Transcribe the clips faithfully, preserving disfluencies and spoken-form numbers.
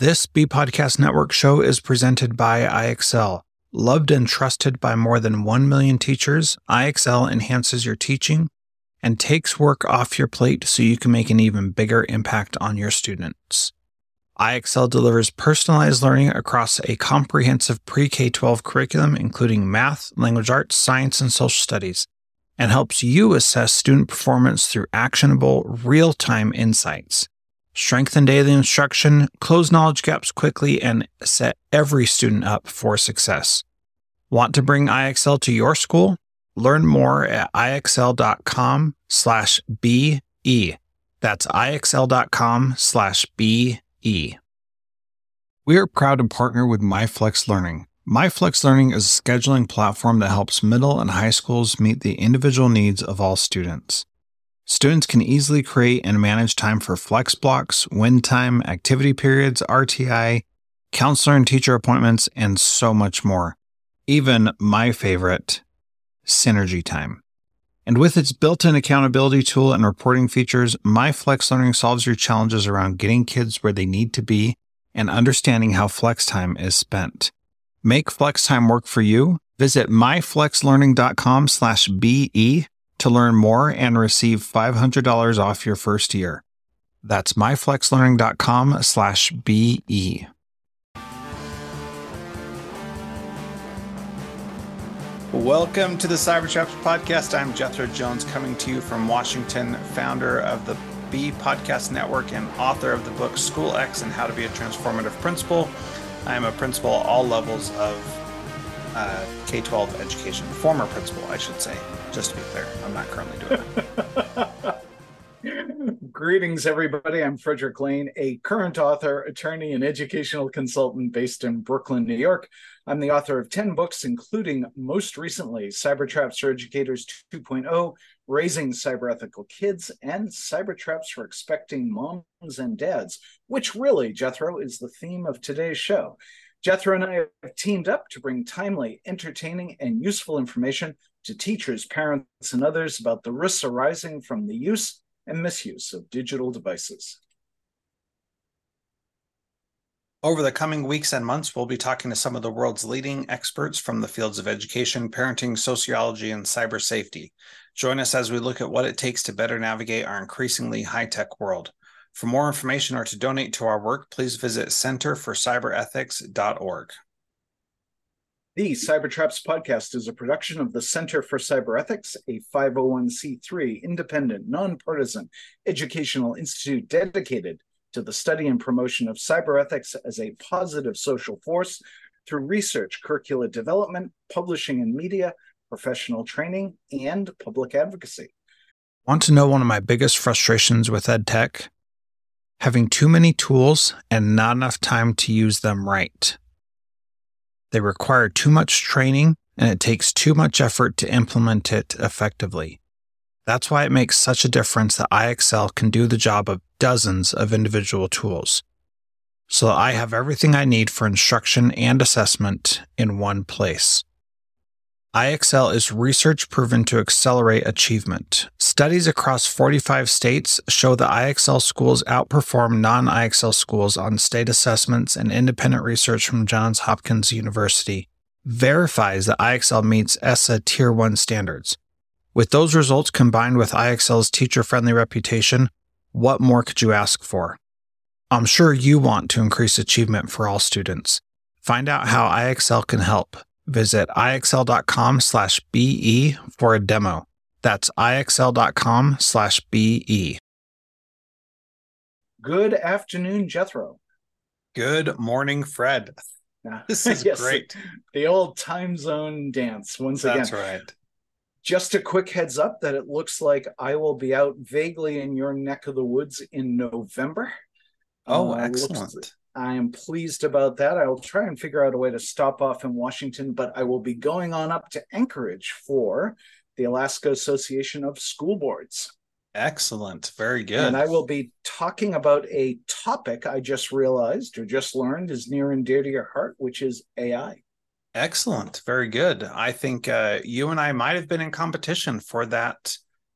This B Podcast Network show is presented by I X L. Loved and trusted by more than one million teachers, I X L enhances your teaching and takes work off your plate so you can make an even bigger impact on your students. I X L delivers personalized learning across a comprehensive pre-K twelve curriculum, including math, language arts, science, and social studies, and helps you assess student performance through actionable, real-time insights. Strengthen daily instruction, close knowledge gaps quickly, and set every student up for success. Want to bring I X L to your school? Learn more at ixl.com slash BE. That's ixl.com slash BE. We are proud to partner with MyFlex Learning. MyFlex Learning is a scheduling platform that helps middle and high schools meet the individual needs of all students. Students can easily create and manage time for flex blocks, win time, activity periods, R T I, counselor and teacher appointments, and so much more. Even my favorite, Synergy Time. And with its built-in accountability tool and reporting features, MyFlex Learning solves your challenges around getting kids where they need to be and understanding how flex time is spent. Make flex time work for you. Visit myflexlearning.com slash BE to learn more and receive five hundred dollars off your first year. That's myflexlearning.com slash BE. Welcome to the Cybertraps Podcast. I'm Jethro Jones, coming to you from Washington, founder of the B Podcast Network and author of the book School X and How to Be a Transformative Principal. I am a principal at all levels of uh, K twelve education. Former principal, I should say, just to be clear. I'm not currently doing it. Greetings, everybody. I'm Frederick Lane, a current author, attorney, and educational consultant based in Brooklyn, New York. I'm the author of ten books, including most recently Cybertraps for Educators two point oh, Raising Cyber-Ethical Kids, and Cybertraps for Expecting Moms and Dads, which really, Jethro, is the theme of today's show. Jethro and I have teamed up to bring timely, entertaining, and useful information to teachers, parents, and others about the risks arising from the use and misuse of digital devices. Over the coming weeks and months, we'll be talking to some of the world's leading experts from the fields of education, parenting, sociology, and cyber safety. Join us as we look at what it takes to better navigate our increasingly high-tech world. For more information or to donate to our work, please visit center for cyber ethics dot org. The Cybertraps Podcast is a production of the Center for Cyber Ethics, a five oh one c three independent, nonpartisan educational institute dedicated to the study and promotion of cyber ethics as a positive social force through research, curricula development, publishing and media, professional training, and public advocacy. Want to know one of my biggest frustrations with EdTech? Having too many tools and not enough time to use them right. They require too much training, and it takes too much effort to implement it effectively. That's why it makes such a difference that I X L can do the job of dozens of individual tools, so that I have everything I need for instruction and assessment in one place. I X L is research proven to accelerate achievement. Studies across forty-five states show that I X L schools outperform non-I X L schools on state assessments, and independent research from Johns Hopkins University verifies that I X L meets E S S A Tier one standards. With those results combined with I X L's teacher-friendly reputation, what more could you ask for? I'm sure you want to increase achievement for all students. Find out how I X L can help. Visit ixl.com slash BE for a demo. That's ixl.com slash BE. Good afternoon, Jethro. Good morning, Fred. This is yes, great. The old time zone dance once That's again. That's right. Just a quick heads up that it looks like I will be out vaguely in your neck of the woods in November. Oh, uh, excellent. Looks, I am pleased about that. I will try and figure out a way to stop off in Washington, but I will be going on up to Anchorage for the Alaska Association of School Boards. Excellent. Very good. And I will be talking about a topic I just realized or just learned is near and dear to your heart, which is A I. Excellent. Very good. I think uh, you and I might have been in competition for that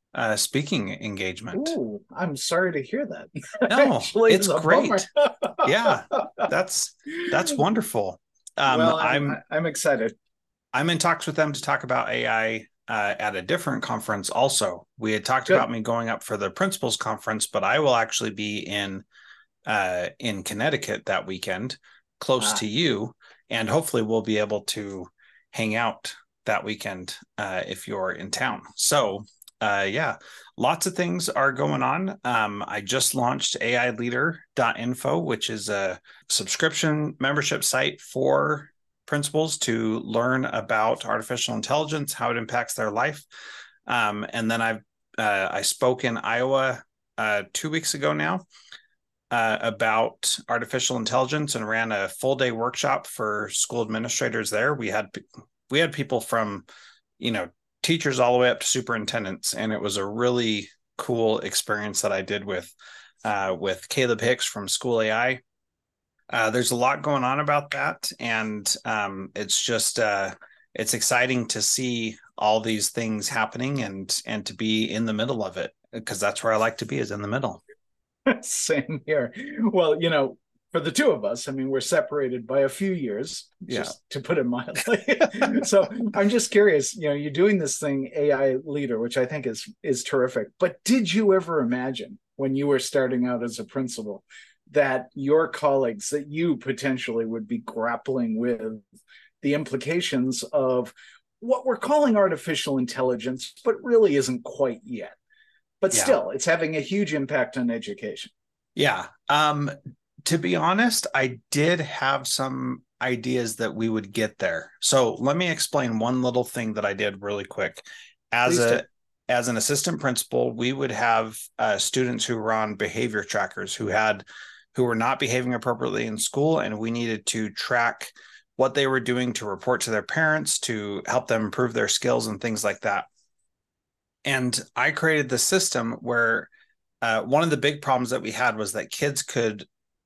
uh, speaking engagement. Ooh, I'm sorry to hear that. No, Actually, it's it's a bummer. great. Yeah, that's that's wonderful. Um, Well, I'm I'm I'm excited. I'm in talks with them to talk about A I uh, at a different conference. Also, we had talked about Good. me going up for the principals conference, but I will actually be in uh, in Connecticut that weekend, close Ah, to you, and hopefully we'll be able to hang out that weekend uh, if you're in town. So, uh, yeah, lots of things are going on. Um, I just launched A I leader dot info, which is a subscription membership site for principals to learn about artificial intelligence, how it impacts their life. Um, and then I've uh, I spoke in Iowa uh, two weeks ago now uh, about artificial intelligence and ran a full day workshop for school administrators there. We had we had people from, you know, teachers all the way up to superintendents, and it was a really cool experience that I did with uh, with Caleb Hicks from School A I. Uh, there's a lot going on about that, and um, it's just uh, it's exciting to see all these things happening and and to be in the middle of it, because that's where I like to be, is in the middle. same here. Well, you know, for the two of us, I mean, we're separated by a few years, Yeah. just to put it mildly. So I'm just curious, you know, you're doing this thing, A I leader, which I think is is terrific. But did you ever imagine when you were starting out as a principal that your colleagues, that you potentially would be grappling with the implications of what we're calling artificial intelligence, but really isn't quite yet? But Yeah. still, it's having a huge impact on education. Yeah. Um, to be honest, I did have some ideas that we would get there. So let me explain one little thing that I did really quick. As Please do. a as an assistant principal, we would have uh, students who were on behavior trackers who had who were not behaving appropriately in school, and we needed to track what they were doing to report to their parents to help them improve their skills and things like that. And I created the system where uh, one of the big problems that we had was that kids could,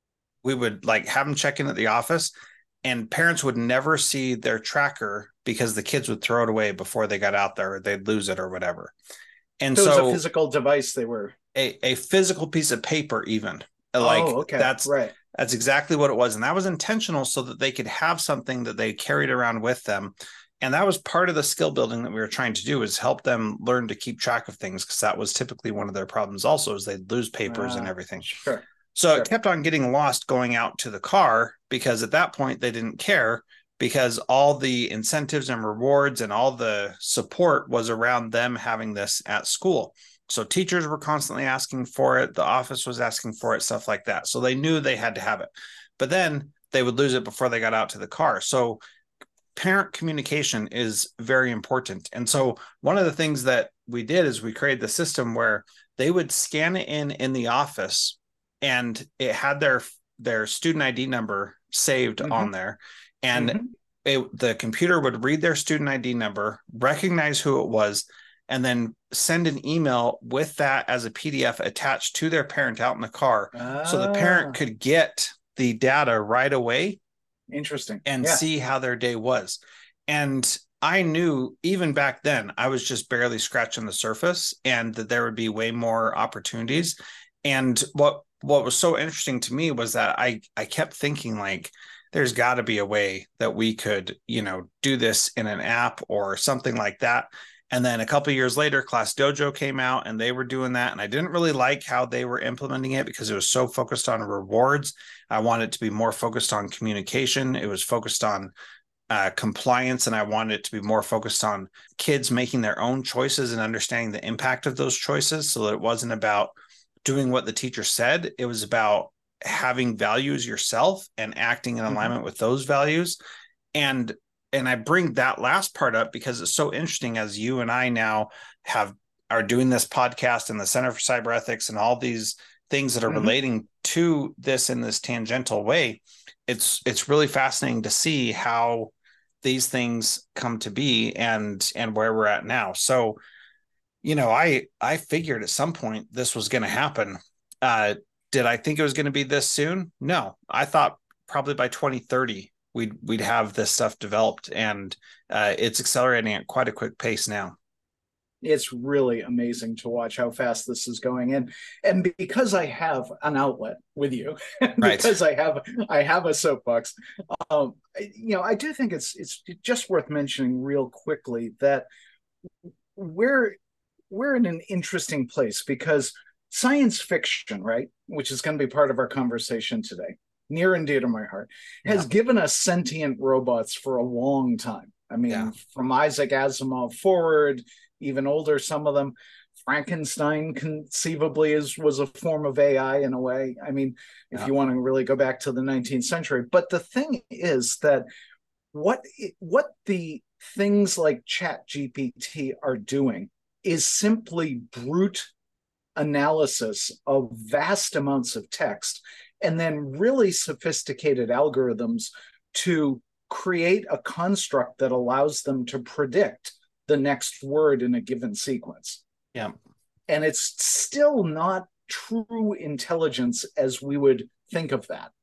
we would like have them check in at the office, and parents would never see their tracker because the kids would throw it away before they got out there, or they'd lose it or whatever. And So it was a so physical device they were. a, a physical piece of paper, even like Oh, okay. that's, Right. that's exactly what it was. And that was intentional so that they could have something that they carried around with them. And that was part of the skill building that we were trying to do, is help them learn to keep track of things, because that was typically one of their problems also, is they'd lose papers and Uh, everything. sure. So it Sure. kept on getting lost going out to the car, because at that point they didn't care, because all the incentives and rewards and all the support was around them having this at school. So teachers were constantly asking for it. The office was asking for it, stuff like that. So they knew they had to have it, but then they would lose it before they got out to the car. So parent communication is very important. And so one of the things that we did is we created the system where they would scan it in in the office, and it had their their student I D number saved mm-hmm. on there, and mm-hmm. it, the computer would read their student I D number, recognize who it was, and then send an email with that as a P D F attached to their parent out in the car. Ah. So the parent could get the data right away. Interesting. And yeah. see how their day was. And I knew even back then, I was just barely scratching the surface, and that there would be way more opportunities. And what what was so interesting to me was that I I kept thinking, like, there's got to be a way that we could, you know, do this in an app or something like that. And then a couple of years later, Class Dojo came out, and they were doing that. And I didn't really like how they were implementing it, because it was so focused on rewards. I wanted it to be more focused on communication. It was focused on uh, compliance, and I wanted it to be more focused on kids making their own choices and understanding the impact of those choices, so that it wasn't about doing what the teacher said. It was about having values yourself and acting in alignment mm-hmm. with those values. And And I bring that last part up because it's so interesting, as you and I now have are doing this podcast and the Center for Cyber Ethics and all these things that are mm-hmm. relating to this in this tangential way. It's it's really fascinating to see how these things come to be and and where we're at now. So, you know, I I figured at some point this was going to happen. Uh, did I think it was going to be this soon? No, I thought probably by twenty thirty. We'd we'd have this stuff developed, and uh, it's accelerating at quite a quick pace now. It's really amazing to watch how fast this is going. And and because I have an outlet with you, Right. because I have I have a soapbox, um, you know, I do think it's it's just worth mentioning real quickly that we're we're in an interesting place because science fiction, right, which is going to be part of our conversation today, near and dear to my heart, Yeah. has given us sentient robots for a long time. I Yeah. mean, from Isaac Asimov forward, even older, some of them. Frankenstein conceivably is was a form of A I in a way. I mean, if Yeah. you want to really go back to the nineteenth century. But the thing is that what what the things like Chat G P T are doing is simply brute analysis of vast amounts of text and then really sophisticated algorithms to create a construct that allows them to predict the next word in a given sequence. Yeah. And it's still not true intelligence as we would think of that,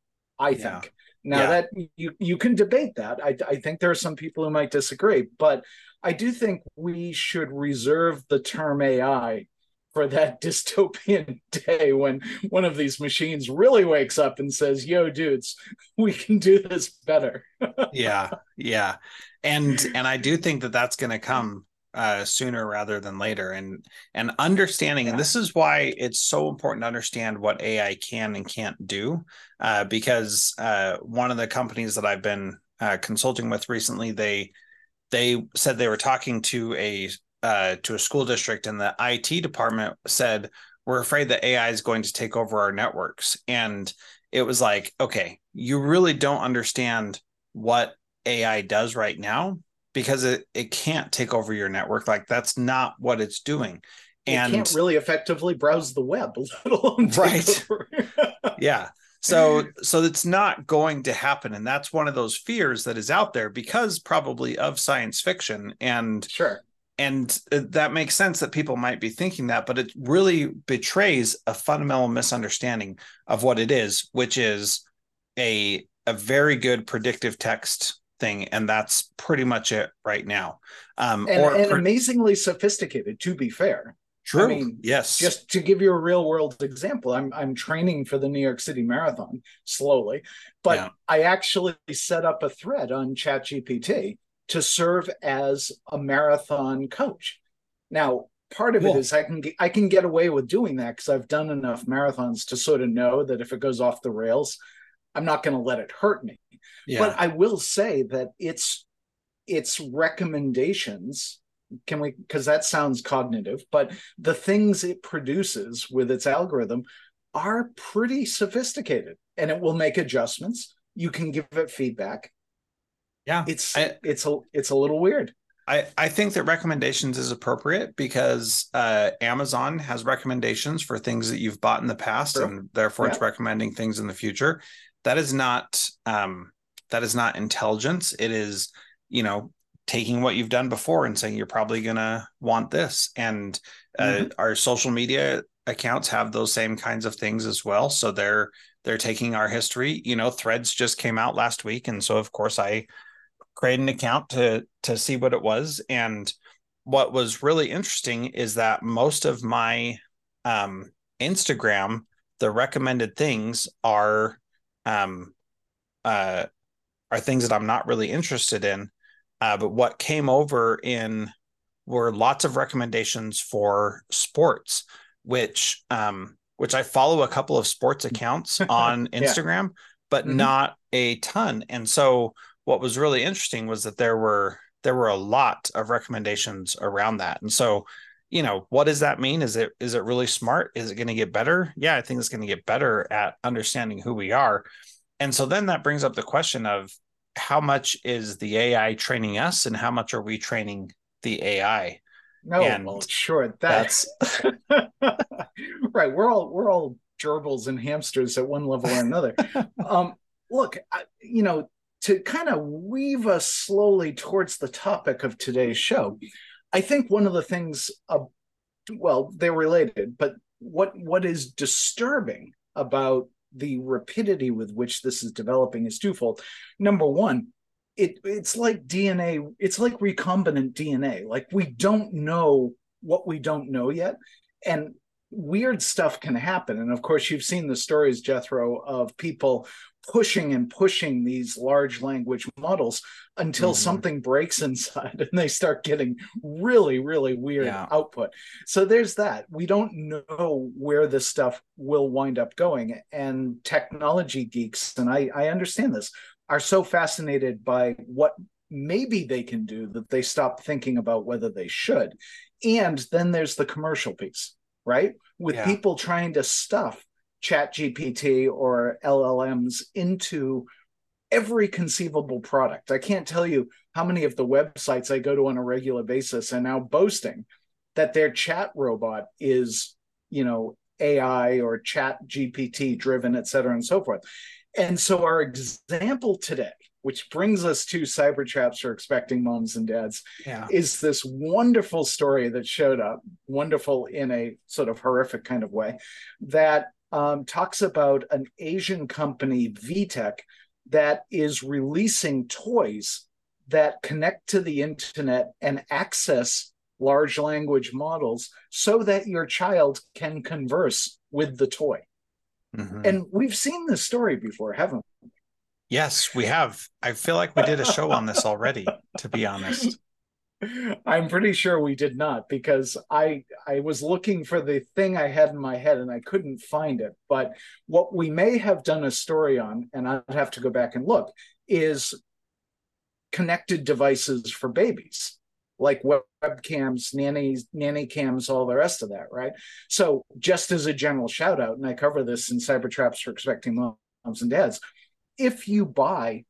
I Yeah. think. Now Yeah. that you you can debate that. I, I think there are some people who might disagree, but I do think we should reserve the term A I for that dystopian day when one of these machines really wakes up and says, "Yo, dudes, we can do this better." Yeah. Yeah. And and I do think that that's going to come uh, sooner rather than later. And and understanding, and Yeah. this is why it's so important to understand what A I can and can't do, uh, because uh, one of the companies that I've been uh, consulting with recently, they they said they were talking to a uh, to a school district, and the I T department said, "We're afraid that A I is going to take over our networks." And it was like, okay, you really don't understand what A I does right now because it, it can't take over your network. Like that's not what it's doing. It And can't really effectively browse the web, let alone take right. over. Yeah. So so it's not going to happen. And that's one of those fears that is out there because probably of science fiction. And Sure. and that makes sense that people might be thinking that, but it really betrays a fundamental misunderstanding of what it is, which is a a very good predictive text thing, and that's pretty much it right now. Um, and or and per- amazingly sophisticated, to be fair. I true, mean, yes, just to give you a real world example, i'm i'm training for the New York City Marathon slowly, but yeah, I actually set up a thread on Chat G P T to serve as a marathon coach. Now, part of it cool, is i can get, i can get away with doing that because I've done enough marathons to sort of know that if it goes off the rails, I'm not going to let it hurt me. But yeah, I will say that it's its recommendations, can we, because that sounds cognitive, but the things it produces with its algorithm are pretty sophisticated, and it will make adjustments. You can give it feedback. yeah. it's I, it's a it's a little weird. I, I think that recommendations is appropriate because uh, Amazon has recommendations for things that you've bought in the past, True. and therefore Yeah. it's recommending things in the future. That is not um, that is not intelligence. It is, you know, taking what you've done before and saying you're probably gonna want this. And uh, Mm-hmm. our social media accounts have those same kinds of things as well. So they're they're taking our history. You know, Threads just came out last week, and so of course I create an account to to see what it was. And what was really interesting is that most of my um, Instagram, the recommended things are um, uh, are things that I'm not really interested in. Uh, but what came over in were lots of recommendations for sports, which um, which I follow a couple of sports accounts on Yeah. Instagram, but Mm-hmm. not a ton. And so what was really interesting was that there were there were a lot of recommendations around that. And so, you know, what does that mean? Is it is it really smart? Is it going to get better? Yeah, I think it's going to get better at understanding who we are. And so then that brings up the question of how much is the A I training us and how much are we training the A I? No, And well, sure, that that's right. We're all we're all gerbils and hamsters at one level or another. Um, look, I, you know, to kind of weave us slowly towards the topic of today's show, I think one of the things, uh, well, they're related, but what what is disturbing about the rapidity with which this is developing is twofold. Number one, it it's like D N A, it's like recombinant D N A. Like we don't know what we don't know yet. And weird stuff can happen. And of course, you've seen the stories, Jethro, of people pushing and pushing these large language models until mm-hmm. something breaks inside and they start getting really, really weird yeah. output. So there's that. We don't know where this stuff will wind up going. And technology geeks, and I, I understand this, are so fascinated by what maybe they can do that they stop thinking about whether they should. And then there's the commercial piece, right? With yeah. people trying to stuff Chat G P T or L L Ms into every conceivable product. I can't tell you how many of the websites I go to on a regular basis are now boasting that their chat robot is, you know, A I or Chat G P T driven, et cetera, and so forth. And so our example today, which brings us to Cyber Traps for Expecting Moms and Dads, yeah. is this wonderful story that showed up, wonderful in a sort of horrific kind of way, that um, talks about an Asian company, V TEC, that is releasing toys that connect to the internet and access large language models so that your child can converse with the toy. Mm-hmm. And we've seen this story before, haven't we? Yes, we have. I feel like we did a show on this already, to be honest. I'm pretty sure we did not, because I I was looking for the thing I had in my head and I couldn't find it. But what we may have done a story on, and I'd have to go back and look, is connected devices for babies, like webcams, nannies, nanny cams, all the rest of that, right? So just as a general shout out, and I cover this in Cyber Traps for Expecting Moms and Dads, if you buy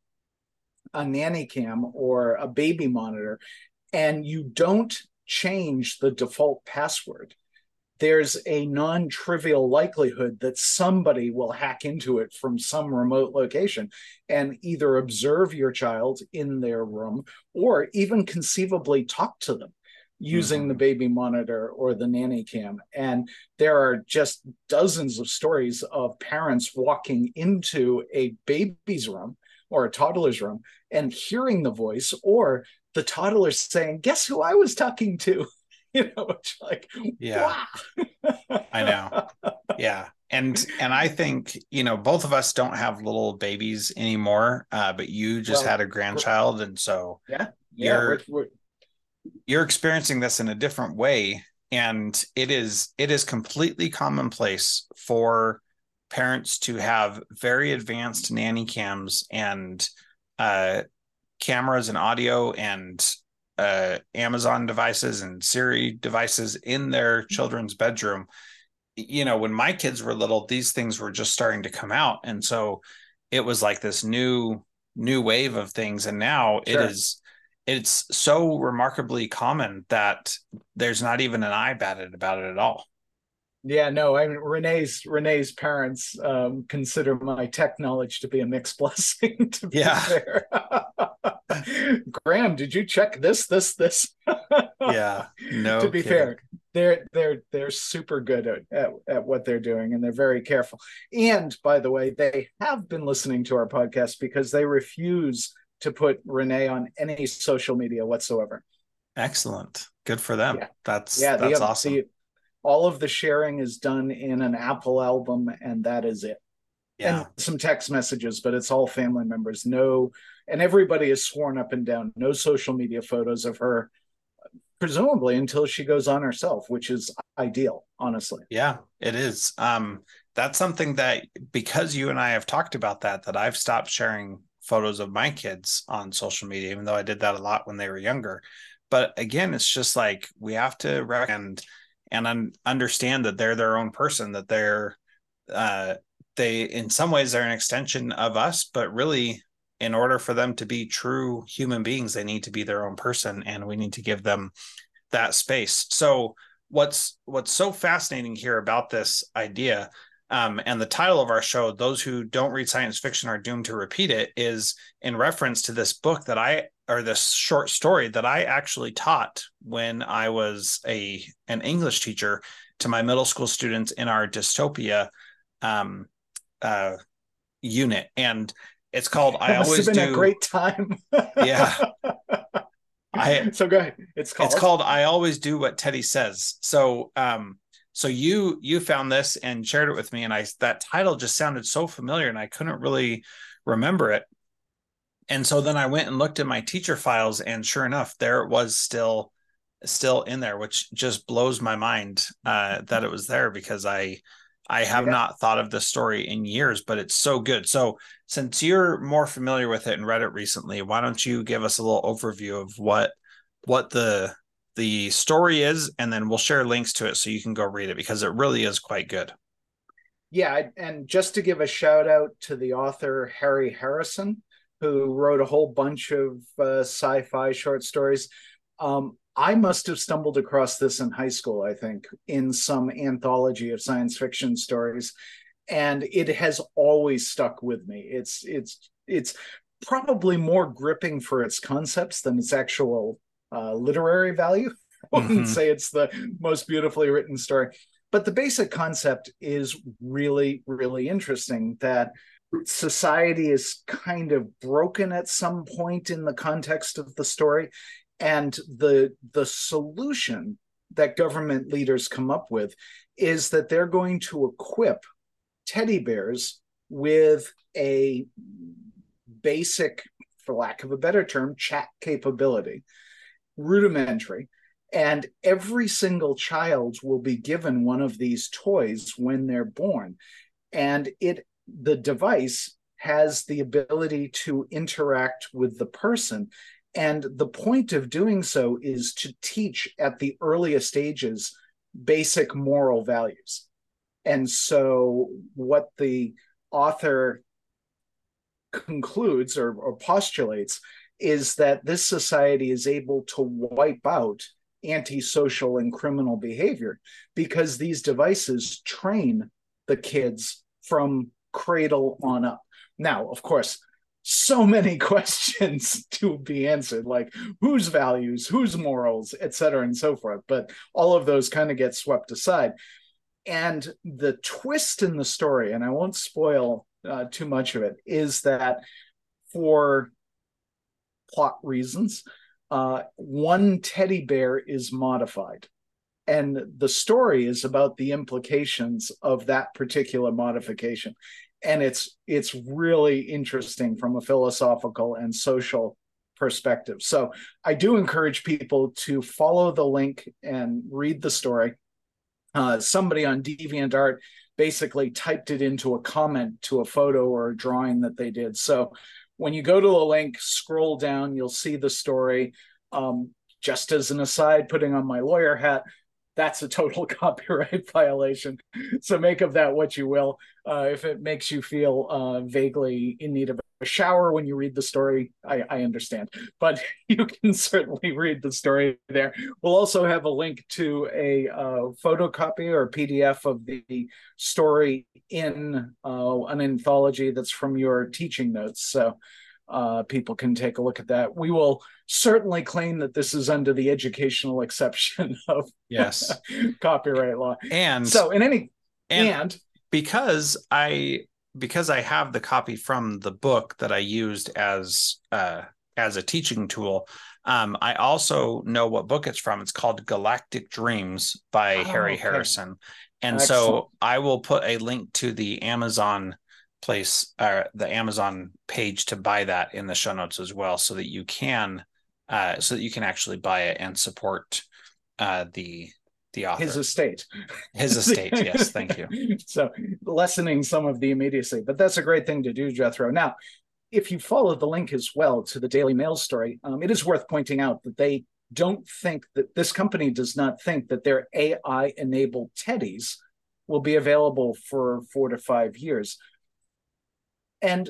a nanny cam or a baby monitor and you don't change the default password, there's a non-trivial likelihood that somebody will hack into it from some remote location and either observe your child in their room or even conceivably talk to them using mm-hmm. the baby monitor or the nanny cam. And there are just dozens of stories of parents walking into a baby's room or a toddler's room and hearing the voice, or the toddler saying, "Guess who I was talking to?" You know, it's like, yeah, wow. I know. Yeah. And, and I think, you know, both of us don't have little babies anymore, uh, but you just well, had a grandchild. And so yeah, yeah, you're, we're, we're... you're experiencing this in a different way. And it is, it is completely commonplace for parents to have very advanced nanny cams and, uh, cameras and audio and uh, Amazon devices and Siri devices in their children's bedroom. You know, when my kids were little, these things were just starting to come out. And so it was like this new, new wave of things. And now sure. it is, it's so remarkably common that there's not even an eye batted about it at all. Yeah, no, I mean, Renee's Renee's parents um, consider my tech knowledge to be a mixed blessing, to be yeah. fair. Graham, did you check this, this, this? Yeah, no. To be kidding. fair, they're they're they're super good at, at at what they're doing, and they're very careful. And by the way, they have been listening to our podcast because they refuse to put Renee on any social media whatsoever. Excellent, good for them. Yeah. That's yeah, that's the, awesome. The, all of the sharing is done in an Apple album, and that is it. Yeah. And some text messages, but it's all family members. No, and everybody is sworn up and down. No social media photos of her, presumably until she goes on herself, which is ideal, honestly. Yeah, it is. Um, that's something that, because you and I have talked about that, that I've stopped sharing photos of my kids on social media, even though I did that a lot when they were younger. But again, it's just like, we have to recommend and un- understand that they're their own person, that they're, uh, they, in some ways, they're an extension of us, but really, in order for them to be true human beings, they need to be their own person, and we need to give them that space. So what's, what's so fascinating here about this idea, um, and the title of our show, Those Who Don't Read Science Fiction Are Doomed to Repeat It, is in reference to this book that I, or this short story that I actually taught when I was a an English teacher to my middle school students in our dystopia um, uh, unit. And It's called I That must have Always been a Do. great time. Yeah. I So go ahead. It's it's called. called I Always Do What Teddy Says. So um so you you found this and shared it with me, and I that title just sounded so familiar and I couldn't really remember it. And so then I went and looked at my teacher files, and sure enough, there it was, still still in there, which just blows my mind uh, that it was there, because I I have Yeah. not thought of this story in years, but it's so good. So since you're more familiar with it and read it recently, why don't you give us a little overview of what what the the story is, and then we'll share links to it so you can go read it, because it really is quite good. Yeah, and just to give a shout out to the author Harry Harrison, who wrote a whole bunch of uh, sci-fi short stories. Um, I must have stumbled across this in high school, I think, in some anthology of science fiction stories, and it has always stuck with me. It's it's it's probably more gripping for its concepts than its actual uh, literary value. I wouldn't Mm-hmm. say it's the most beautifully written story, but the basic concept is really, really interesting, that society is kind of broken at some point in the context of the story. And the the solution that government leaders come up with is that they're going to equip teddy bears with a basic, for lack of a better term, chat capability, rudimentary. And every single child will be given one of these toys when they're born. And it the device has the ability to interact with the person. And the point of doing so is to teach at the earliest ages basic moral values. And so, what the author concludes or, or postulates is that this society is able to wipe out antisocial and criminal behavior because these devices train the kids from cradle on up. Now, of course, so many questions to be answered, like whose values, whose morals, et cetera, and so forth. But all of those kind of get swept aside. And the twist in the story, and I won't spoil uh, too much of it, is that for plot reasons, uh, one teddy bear is modified. And the story is about the implications of that particular modification. And it's it's really interesting from a philosophical and social perspective. So I do encourage people to follow the link and read the story. Uh, somebody on DeviantArt basically typed it into a comment to a photo or a drawing that they did. So when you go to a link, scroll down, you'll see the story. Um, just as an aside, putting on my lawyer hat, that's a total copyright violation. So make of that what you will. Uh, if it makes you feel uh, vaguely in need of a shower when you read the story, I, I understand. But you can certainly read the story there. We'll also have a link to a uh, photocopy or P D F of the story in uh, an anthology that's from your teaching notes. So uh, people can take a look at that. We will certainly claim that this is under the educational exception of Yes. copyright law. And So in any and, and because I because I have the copy from the book that I used as uh, as a teaching tool, um, I also know what book it's from. It's called Galactic Dreams by oh, Harry okay. Harrison. And Excellent. so I will put a link to the Amazon place, uh, the Amazon page to buy that in the show notes as well, so that you can, uh, so that you can actually buy it and support uh, the the author. His estate. His estate, yes, thank you. So lessening some of the immediacy, but that's a great thing to do, Jethro. Now, if you follow the link as well to the Daily Mail story, um, it is worth pointing out that they don't think that this company does not think that their A I-enabled teddies will be available for four to five years. And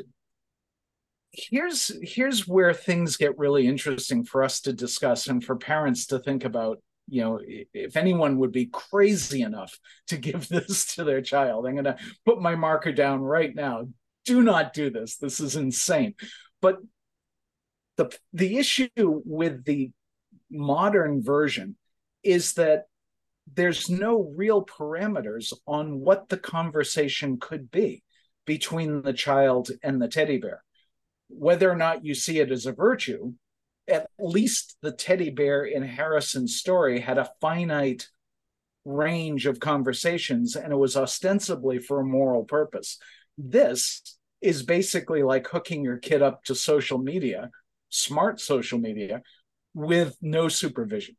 here's here's where things get really interesting for us to discuss and for parents to think about. You know, if anyone would be crazy enough to give this to their child, I'm going to put my marker down right now. Do not do this. This is insane. But the the issue with the modern version is that there's no real parameters on what the conversation could be between the child and the teddy bear. whether or not you see it as a virtue, at least the teddy bear in Harrison's story had a finite range of conversations, and it was ostensibly for a moral purpose. This is basically like hooking your kid up to social media, smart social media, with no supervision.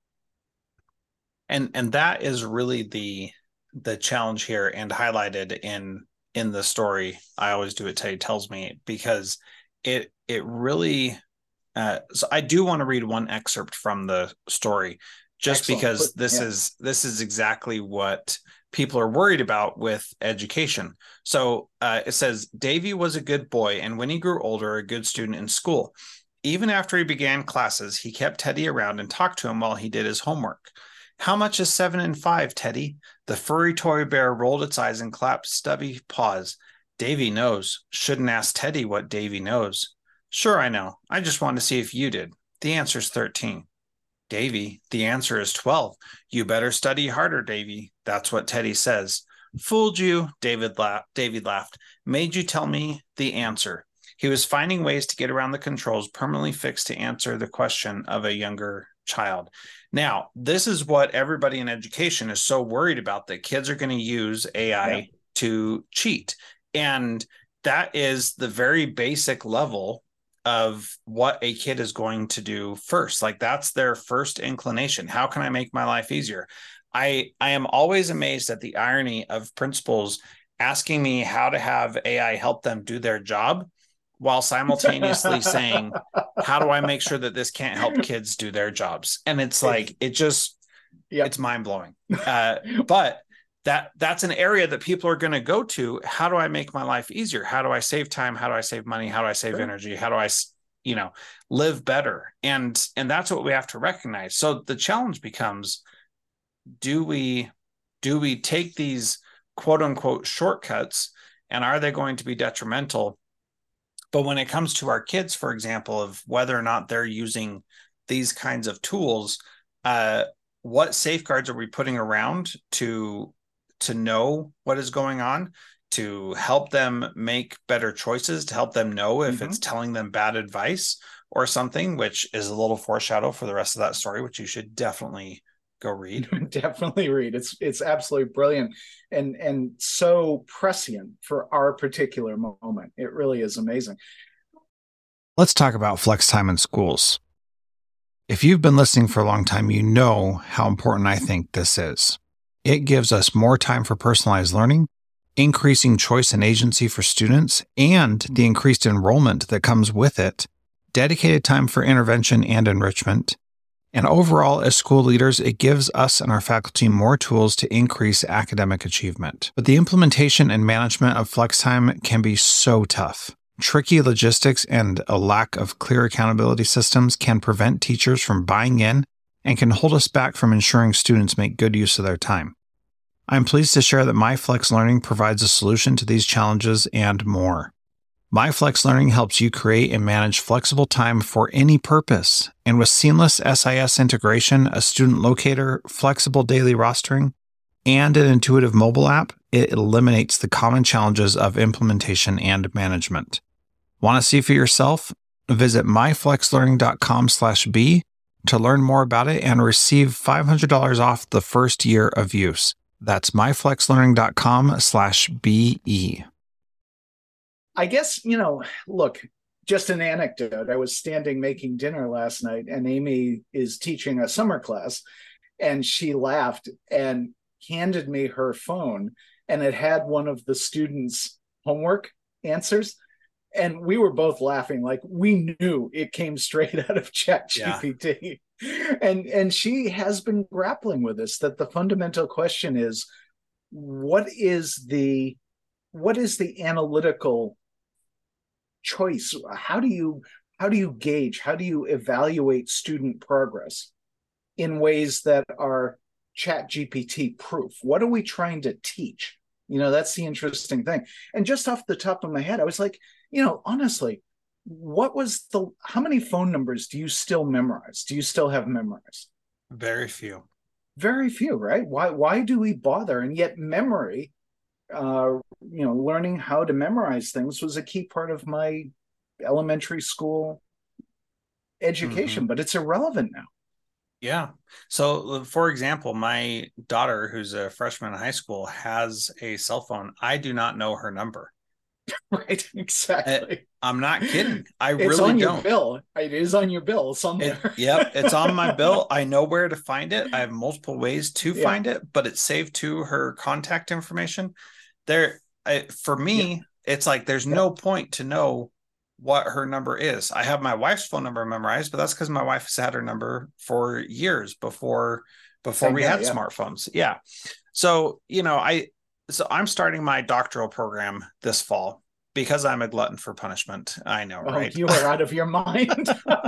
And and that is really the the challenge here, and highlighted in in the story. I always do what Teddy tells me, because it it really uh, so I do want to read one excerpt from the story, just Excellent. because this yeah. is this is exactly what people are worried about with education. So uh, it says, Davy was a good boy, and when he grew older, a good student in school. Even after he began classes, he kept Teddy around and talked to him while he did his homework. How much is seven and five, Teddy? The furry toy bear rolled its eyes and clapped stubby paws. Davy knows. Shouldn't ask Teddy what Davy knows. Sure, I know. I just wanted to see if you did. The answer's thirteen. Davy, the answer is twelve. You better study harder, Davy. That's what Teddy says. Fooled you, David la- Davy laughed. Made you tell me the answer. He was finding ways to get around the controls permanently fixed to answer the question of a younger child. Now, this is what everybody in education is so worried about, that kids are going to use A I yeah. to cheat. And that is the very basic level of what a kid is going to do first. Like, that's their first inclination. How can I make my life easier? I, I am always amazed at the irony of principals asking me how to have A I help them do their job, while simultaneously saying, how do I make sure that this can't help kids do their jobs? And it's like, it just, yep. it's mind blowing. Uh, but that that's an area that people are going to go to. How do I make my life easier? How do I save time? How do I save money? How do I save sure. energy? How do I, you know, live better? And, and that's what we have to recognize. So the challenge becomes, do we, do we take these quote unquote shortcuts, and are they going to be detrimental? But when it comes to our kids, for example, of whether or not they're using these kinds of tools, uh, what safeguards are we putting around to, to know what is going on, to help them make better choices, to help them know if mm-hmm. it's telling them bad advice or something, which is a little foreshadow for the rest of that story, which you should definitely go read. Definitely read. It's it's absolutely brilliant, and and so prescient for our particular moment. It really is amazing. Let's talk about flex time in schools. If you've been listening for a long time, you know how important I think this is. It gives us more time for personalized learning, increasing choice and agency for students, and the increased enrollment that comes with it, dedicated time for intervention and enrichment. And overall, as school leaders, it gives us and our faculty more tools to increase academic achievement. But the implementation and management of flex time can be so tough. Tricky logistics and a lack of clear accountability systems can prevent teachers from buying in and can hold us back from ensuring students make good use of their time. I'm pleased to share that MyFlexLearning provides a solution to these challenges and more. MyFlexLearning helps you create and manage flexible time for any purpose, and with seamless S I S integration, a student locator, flexible daily rostering, and an intuitive mobile app, it eliminates the common challenges of implementation and management. Want to see for yourself? Visit myflexlearning.com slash B to learn more about it and receive five hundred dollars off the first year of use. That's myflexlearning.com slash BE. I guess, you know, look, just an anecdote. I was standing making dinner last night, and Amy is teaching a summer class, and she laughed and handed me her phone, and it had one of the students' homework answers. And we were both laughing, like we knew it came straight out of ChatGPT. Yeah. And, and she has been grappling with this, that the fundamental question is, what is the, what is the analytical choice? How do you, how do you gauge, how do you evaluate student progress in ways that are ChatGPT proof? What are we trying to teach? You know, that's the interesting thing. And just off the top of my head, I was like, you know, honestly, what was the, how many phone numbers do you still memorize? Do you still have memorized? Very few. Very few, right? Why, why do we bother? And yet memory, uh, you know, learning how to memorize things was a key part of my elementary school education, Mm-hmm. but it's irrelevant now. Yeah. So, for example, my daughter, who's a freshman in high school, has a cell phone. I do not know her number. Right, I, exactly. I'm not kidding. I It's really on your don't. bill. It is on your bill It, somewhere. yep, it's on my bill. I know where to find it. I have multiple ways to Yeah, find it, but it's saved to her contact information. There, I, for yeah, me, it's like there's yeah. no point to know what her number is. I have my wife's phone number memorized, but that's because my wife has had her number for years before before Same we here. had Yeah. smartphones. Yeah. So, you know, I so I'm starting my doctoral program this fall because I'm a glutton for punishment. I know, Oh, right? you are out of your mind.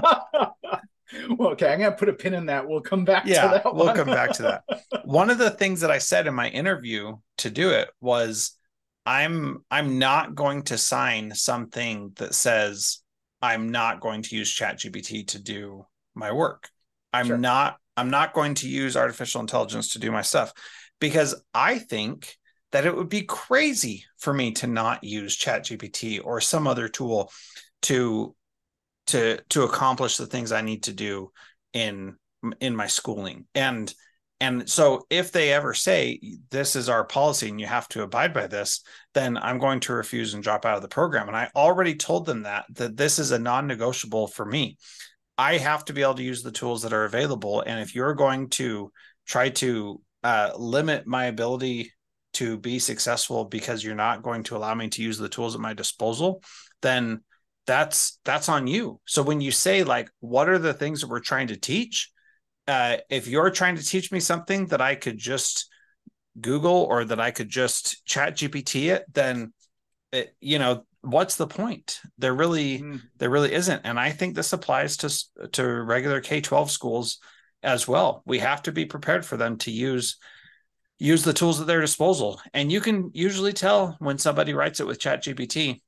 Well, okay, I'm gonna put a pin in that. We'll come back to Yeah, that we'll one. come back to that. One of the things that I said in my interview to do it was I'm I'm not going to sign something that says I'm not going to use ChatGPT to do my work. I'm Sure. not I'm not going to use artificial intelligence to do my stuff because I think that it would be crazy for me to not use ChatGPT or some other tool to to to accomplish the things I need to do in in my schooling. And and so if they ever say this is our policy and you have to abide by this, then I'm going to refuse and drop out of the program. And I already told them that that this is a non-negotiable for me. I have to be able to use the tools that are available. And if you're going to try to uh, limit my ability to be successful because you're not going to allow me to use the tools at my disposal, then that's that's on you. So when you say like, what are the things that we're trying to teach? Uh, if you're trying to teach me something that I could just Google or that I could just chat G P T it, then it, you know, what's the point? There really, Mm. there really isn't. And I think this applies to to regular K twelve schools as well. We have to be prepared for them to use use the tools at their disposal. And you can usually tell when somebody writes it with Chat G P T.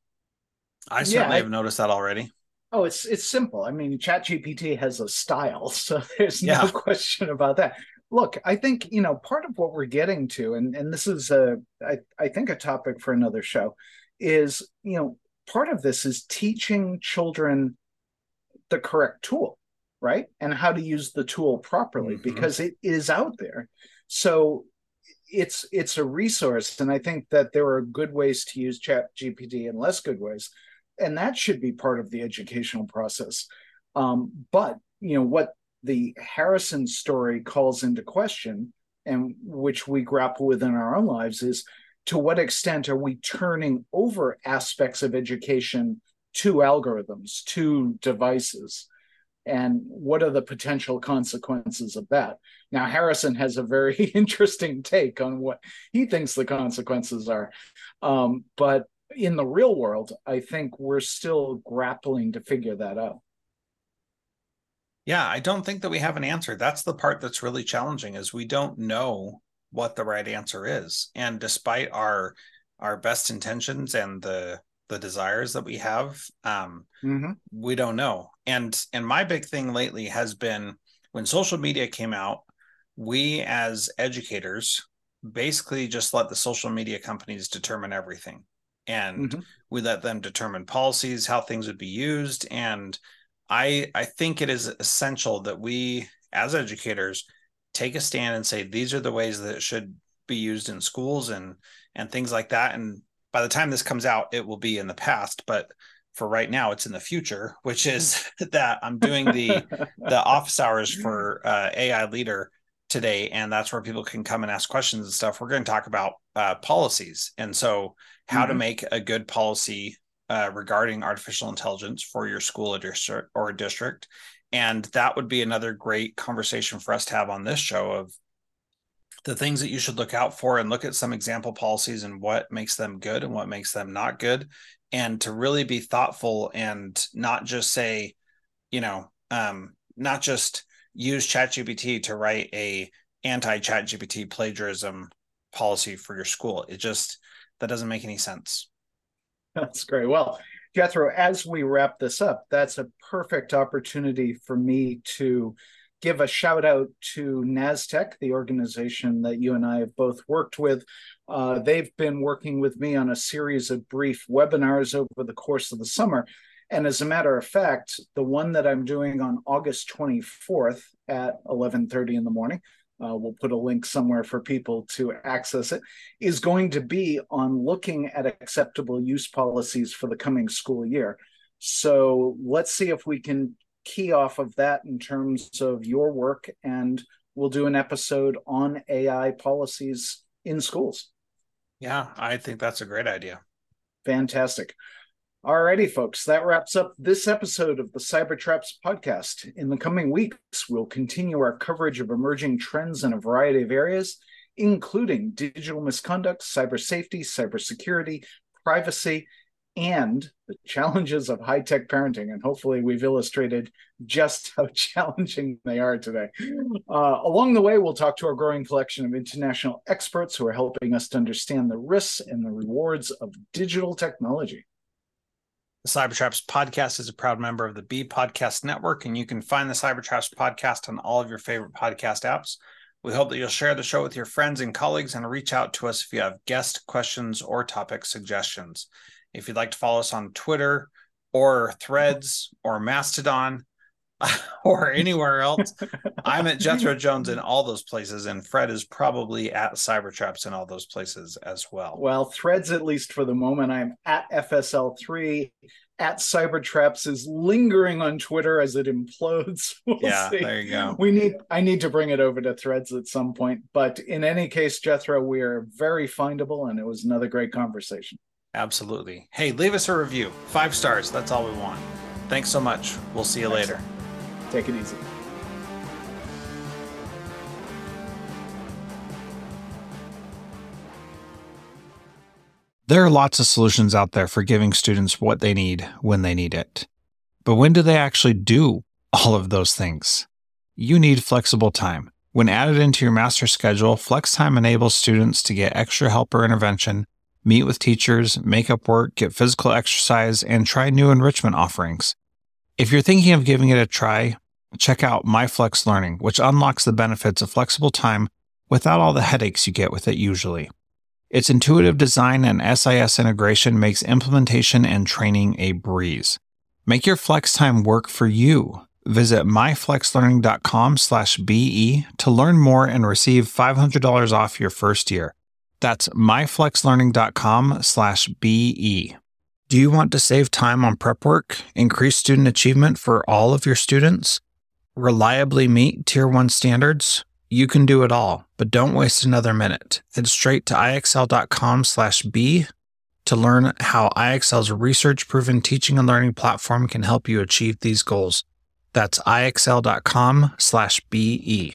I Yeah. certainly I, have noticed that already. oh, it's it's simple. I mean, ChatGPT has a style, so there's no Yeah. question about that. Look, I think, you know, part of what we're getting to, and, and this is a, I, I think a topic for another show, is, you know, part of this is teaching children the correct tool, right? And how to use the tool properly Mm-hmm. because it is out there. So it's it's a resource, and I think that there are good ways to use Chat G P T and less good ways, and that should be part of the educational process. Um, but you know what the Harrison story calls into question, and which we grapple with in our own lives, is to what extent are we turning over aspects of education to algorithms, to devices? And what are the potential consequences of that? Now, Harrison has a very interesting take on what he thinks the consequences are. Um, but in the real world, I think we're still grappling to figure that out. Yeah, I don't think that we have an answer. That's the part that's really challenging is we don't know what the right answer is. And despite our our best intentions and the the desires that we have, um, Mm-hmm. we don't know. And and my big thing lately has been when social media came out, we as educators basically just let the social media companies determine everything. And Mm-hmm. we let them determine policies, how things would be used. And I I think it is essential that we as educators take a stand and say these are the ways that it should be used in schools and and things like that. And by the time this comes out, it will be in the past, but for right now, it's in the future, which is that I'm doing the the office hours for uh, A I Leader today, and that's where people can come and ask questions and stuff. We're going to talk about uh, policies, and so how to Mm-hmm. make a good policy uh, regarding artificial intelligence for your school or district or district, and that would be another great conversation for us to have on this show of the things that you should look out for and look at some example policies and what makes them good and what makes them not good, and to really be thoughtful and not just say, you know, um, not just use ChatGPT to write a anti-ChatGPT plagiarism policy for your school. It just that doesn't make any sense. That's great. Well, Jethro, as we wrap this up, that's a perfect opportunity for me to give a shout out to NASTech, the organization that you and I have both worked with. Uh, they've been working with me on a series of brief webinars over the course of the summer. And as a matter of fact, the one that I'm doing on August twenty-fourth at eleven thirty in the morning, uh, we'll put a link somewhere for people to access it, is going to be on looking at acceptable use policies for the coming school year. So let's see if we can key off of that in terms of your work, and we'll do an episode on A I policies in schools. Yeah, I think that's a great idea. Fantastic. Alrighty, folks, that wraps up this episode of the Cybertraps podcast. In the coming weeks, we'll continue our coverage of emerging trends in a variety of areas, including digital misconduct, cyber safety, cybersecurity, privacy, and the challenges of high-tech parenting. And hopefully we've illustrated just how challenging they are today. Uh, along the way, we'll talk to our growing collection of international experts who are helping us to understand the risks and the rewards of digital technology. The Cybertraps podcast is a proud member of the B Podcast Network, and you can find the Cybertraps podcast on all of your favorite podcast apps. We hope that you'll share the show with your friends and colleagues and reach out to us if you have guest questions or topic suggestions. If you'd like to follow us on Twitter or Threads or Mastodon or anywhere else, I'm at Jethro Jones in all those places, and Fred is probably at Cybertraps in all those places as well. Well, Threads, at least for the moment, I'm at F S L three. At Cybertraps is lingering on Twitter as it implodes. We'll yeah, see. There you go. We need, I need to bring it over to Threads at some point. But in any case, Jethro, we are very findable, and it was another great conversation. Absolutely. Hey, leave us a review. Five stars. That's all we want. Thanks so much. We'll see you Excellent. later. Take it easy. There are lots of solutions out there for giving students what they need when they need it. But when do they actually do all of those things? You need flexible time. When added into your master schedule, FlexTime enables students to get extra help or intervention, meet with teachers, make up work, get physical exercise, and try new enrichment offerings. If you're thinking of giving it a try, check out MyFlexLearning, which unlocks the benefits of flexible time without all the headaches you get with it usually. Its intuitive design and S I S integration makes implementation and training a breeze. Make your flex time work for you. Visit myflexlearning.com slash BE to learn more and receive five hundred dollars off your first year. That's myflexlearning.com slash BE. Do you want to save time on prep work, increase student achievement for all of your students, reliably meet Tier one standards? You can do it all, but don't waste another minute. Head straight to ixl.com slash B to learn how I X L's research-proven teaching and learning platform can help you achieve these goals. That's ixl.com slash BE.